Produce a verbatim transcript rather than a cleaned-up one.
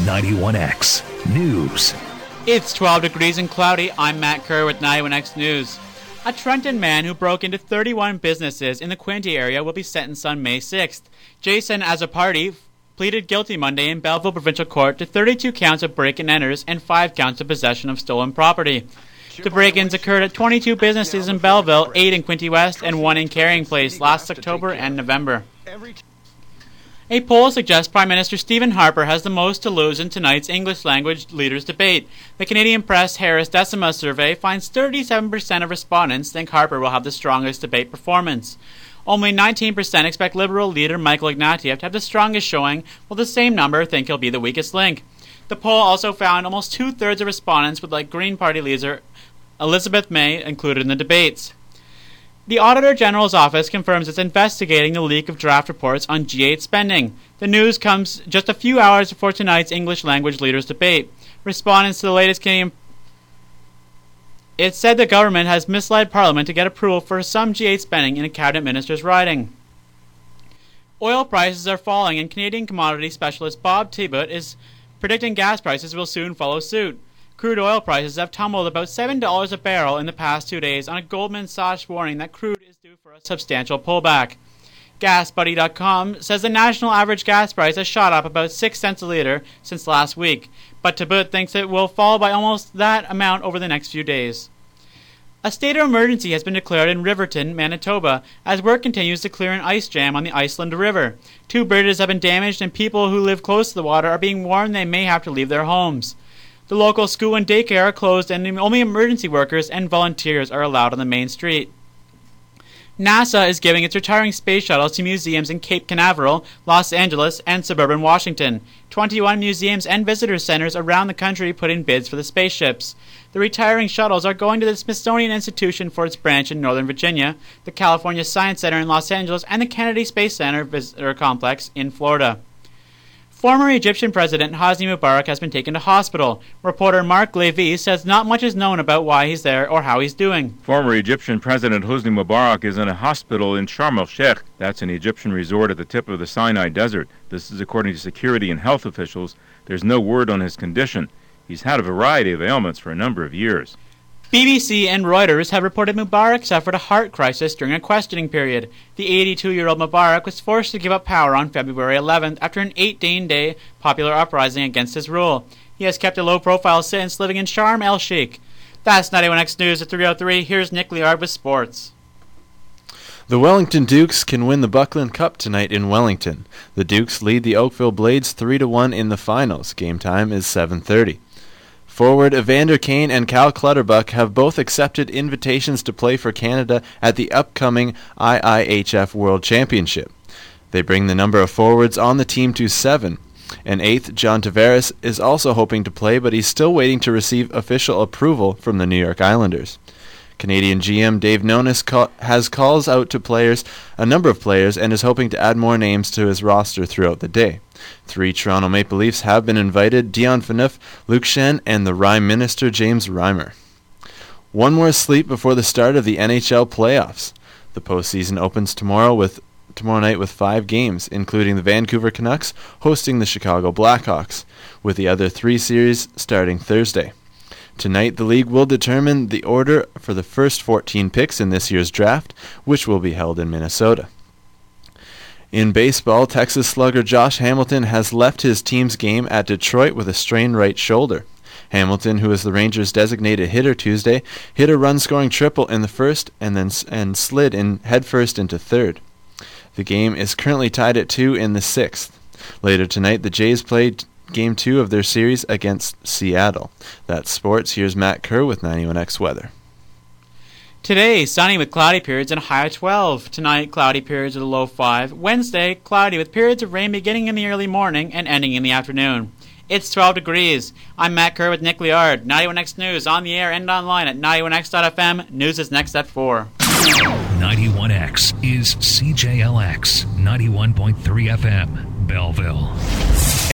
ninety-one X News. It's twelve degrees and cloudy. I'm Matt Kerr with ninety-one X News. A Trenton man who broke into thirty-one businesses in the Quinte area will be sentenced on May sixth. Jason Azzopardi pleaded guilty Monday in Belleville Provincial Court to thirty-two counts of break-and-enters and five counts of possession of stolen property. The break-ins occurred at twenty-two businesses in Belleville, eight in Quinte West, and one in Carrying Place last October and November. A poll suggests Prime Minister Stephen Harper has the most to lose in tonight's English language leaders debate. The Canadian Press Harris Decima survey finds thirty-seven percent of respondents think Harper will have the strongest debate performance. Only nineteen percent expect Liberal leader Michael Ignatieff to have the strongest showing, while the same number think he'll be the weakest link. The poll also found almost two-thirds of respondents would like Green Party leader Elizabeth May included in the debates. The Auditor General's office confirms it's investigating the leak of draft reports on G eight spending. The news comes just a few hours before tonight's English language leaders debate. Respondents to the latest Canadian... It said the government has misled Parliament to get approval for some G eight spending in a cabinet minister's riding. Oil prices are falling, and Canadian commodity specialist Bob Tibut is predicting gas prices will soon follow suit. Crude oil prices have tumbled about seven dollars a barrel in the past two days on a Goldman Sachs warning that crude is due for a substantial pullback. Gas Buddy dot com says the national average gas price has shot up about six cents a litre since last week, but Tibut thinks it will fall by almost that amount over the next few days. A state of emergency has been declared in Riverton, Manitoba, as work continues to clear an ice jam on the Iceland River. Two bridges have been damaged, and people who live close to the water are being warned they may have to leave their homes. The local school and daycare are closed, and only emergency workers and volunteers are allowed on the main street. NASA is giving its retiring space shuttles to museums in Cape Canaveral, Los Angeles, and suburban Washington. twenty-one museums and visitor centers around the country put in bids for the spaceships. The retiring shuttles are going to the Smithsonian Institution for its branch in Northern Virginia, the California Science Center in Los Angeles, and the Kennedy Space Center Visitor Complex in Florida. Former Egyptian President Hosni Mubarak has been taken to hospital. Reporter Mark Levy says not much is known about why he's there or how he's doing. Former Egyptian President Hosni Mubarak is in a hospital in Sharm el-Sheikh. That's an Egyptian resort at the tip of the Sinai Desert. This is according to security and health officials. There's no word on his condition. He's had a variety of ailments for a number of years. B B C and Reuters have reported Mubarak suffered a heart crisis during a questioning period. The eighty-two-year-old Mubarak was forced to give up power on February eleventh after an eighteen-day popular uprising against his rule. He has kept a low profile since, living in Sharm el-Sheikh. That's ninety-one X News at three oh three. Here's Nick Liard with sports. The Wellington Dukes can win the Buckland Cup tonight in Wellington. The Dukes lead the Oakville Blades three to one in the finals. Game time is seven thirty. Forward Evander Kane and Cal Clutterbuck have both accepted invitations to play for Canada at the upcoming I I H F World Championship. They bring the number of forwards on the team to seven. An eighth, John Tavares, is also hoping to play, but he's still waiting to receive official approval from the New York Islanders. Canadian G M Dave Nonis call, has calls out to players, a number of players, and is hoping to add more names to his roster throughout the day. Three Toronto Maple Leafs have been invited: Dion Phaneuf, Luke Shen, and the Rhyme Minister James Reimer. One more sleep before the start of the N H L playoffs. The postseason opens tomorrow with tomorrow night with five games, including the Vancouver Canucks hosting the Chicago Blackhawks, with the other three series starting Thursday. Tonight, the league will determine the order for the first fourteen picks in this year's draft, which will be held in Minnesota. In baseball, Texas slugger Josh Hamilton has left his team's game at Detroit with a strained right shoulder. Hamilton, who is the Rangers' designated hitter Tuesday, hit a run-scoring triple in the first and then and slid in headfirst into third. The game is currently tied at two in the sixth. Later tonight, the Jays played Game two of their series against Seattle. That's sports. Here's Matt Kerr with ninety-one X Weather. Today, sunny with cloudy periods and a high of twelve. Tonight, cloudy periods with a low of five. Wednesday, cloudy with periods of rain beginning in the early morning and ending in the afternoon. It's twelve degrees. I'm Matt Kerr with Nick Liard. ninety-one X News on the air and online at ninety-one X dot F M. News is next at four. ninety-one X is C J L X ninety-one point three F M, Belleville.